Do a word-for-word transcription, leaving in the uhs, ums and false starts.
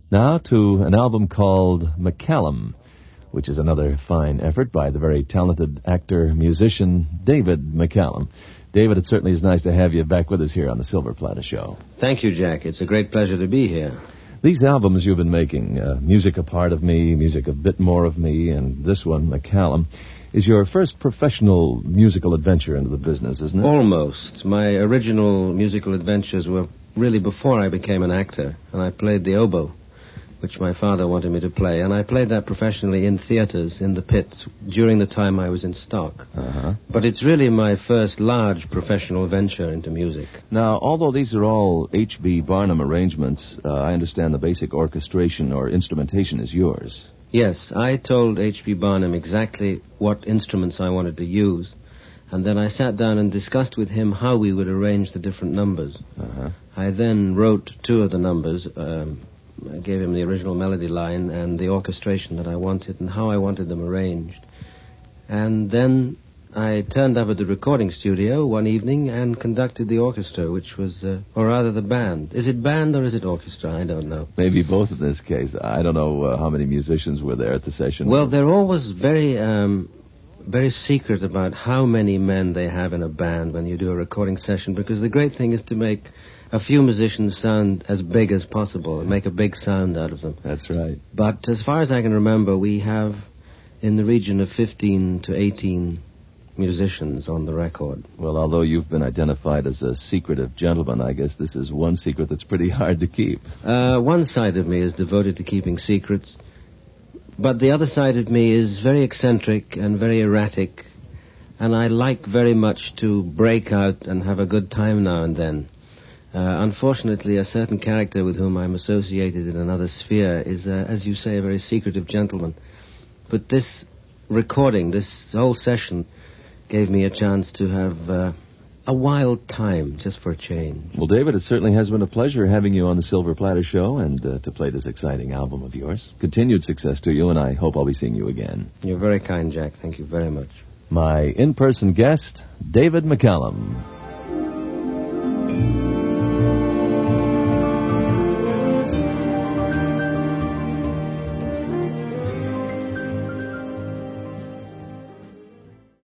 Now to an album called McCallum, which is another fine effort by the very talented actor-musician David McCallum. David, it certainly is nice to have you back with us here on the Silver Platter Show. Thank you, Jack. It's a great pleasure to be here. These albums you've been making, uh, Music a Part of Me, Music a Bit More of Me, and this one, McCallum, is your first professional musical adventure into the business, isn't it? Almost. My original musical adventures were really before I became an actor, and I played the oboe, which my father wanted me to play, and I played that professionally in theaters, in the pits, during the time I was in stock. Uh-huh. But it's really my first large professional venture into music. Now, although these are all H B Barnum arrangements, uh, I understand the basic orchestration or instrumentation is yours. Yes, I told H B Barnum exactly what instruments I wanted to use, and then I sat down and discussed with him how we would arrange the different numbers. Uh-huh. I then wrote two of the numbers. Um, I gave him the original melody line and the orchestration that I wanted and how I wanted them arranged. And then I turned up at the recording studio one evening and conducted the orchestra, which was, uh, or rather the band. Is it band or is it orchestra? I don't know. Maybe both in this case. I don't know uh, how many musicians were there at the session. Well, they're always very... Um, very secret about how many men they have in a band when you do a recording session, because the great thing is to make a few musicians sound as big as possible and make a big sound out of them. That's right. But as far as I can remember, we have in the region of fifteen to eighteen musicians on the record. Well, although you've been identified as a secretive gentleman, I guess this is one secret that's pretty hard to keep. Uh, one side of me is devoted to keeping secrets, but the other side of me is very eccentric and very erratic, and I like very much to break out and have a good time now and then. Uh, unfortunately, a certain character with whom I'm associated in another sphere is, uh, as you say, a very secretive gentleman. But this recording, this whole session, gave me a chance to have uh, a wild time, just for a change. Well, David, it certainly has been a pleasure having you on the Silver Platter Show and uh, to play this exciting album of yours. Continued success to you, and I hope I'll be seeing you again. You're very kind, Jack. Thank you very much. My in-person guest, David McCallum.